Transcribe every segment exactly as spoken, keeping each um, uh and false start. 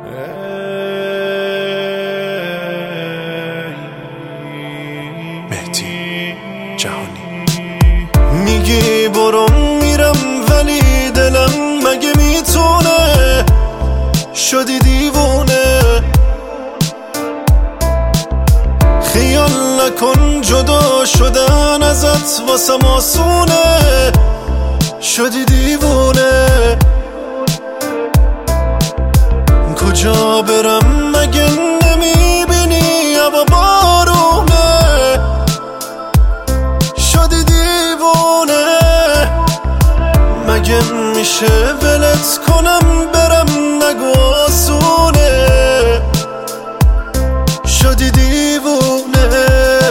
مهدی جهانی. میگی برم میرم ولی دلم مگه میتونه، شدی دیوونه. خیال نکن جدا شدن ازت واسم آسونه، شدی دیوونه. کجا برم مگه نمیبینی هوا بارونه، شدی دیوونه. مگه میشه ولت کنم برم نگو آسونه، شدی دیوونه.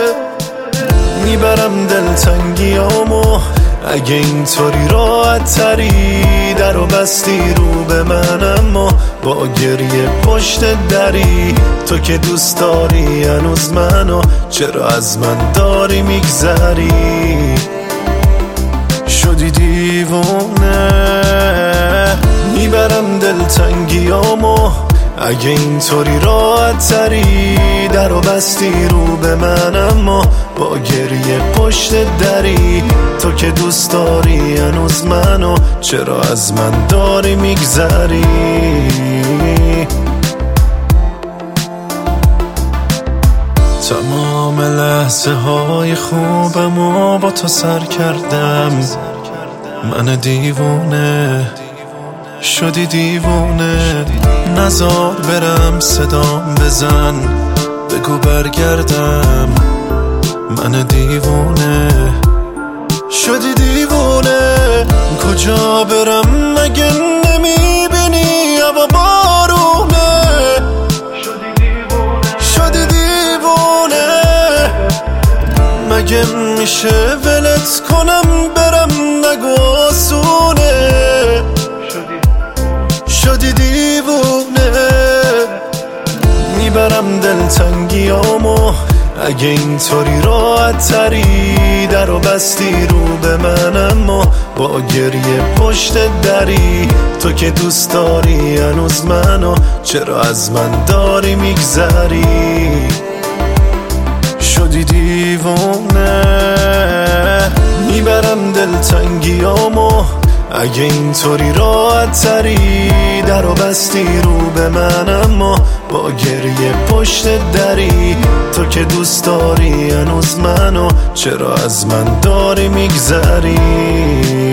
میبرم دلتنگیامو اگه اینطوری راحت تری، در و بستی رو به من اما با گریه پشت دری. تو که دوست داری هنوز منو، چرا از من داری میگذری، شدی دیوونه. میبرم دلتنگیامو اگه اینطوری راحت تری، در و بستی رو به من اما با گریه پشت دری. تو که دوست داری هنوز منو، چرا از من داری میگذری. تمام لحظه های خوبمو با تو سر کردم، من دیوونه، شدی دیوونه. نزار برم صدام بزن، بگو برگردم، من دیوونه، شدی دیوونه. کجا برم مگه نمیبینی هوا بارونه، شدی دیوونه. مگه میشه ولت کنم برم نگو آسونه، شدی دیوونه. میبرم دلتنگیامو اگه اینطوری راحت تری، در و بستی رو به من اما با گریه پشت دری. تو که دوست داری هنوز منو، چرا از من داری میگذری، شدی دیوونه. میبرم دلتنگیامو اگه اینطوری راحت تری، در و بستی رو به من اما با گریه پشت دری. تو که دوست داری هنوز منو، چرا از من داری میگذری.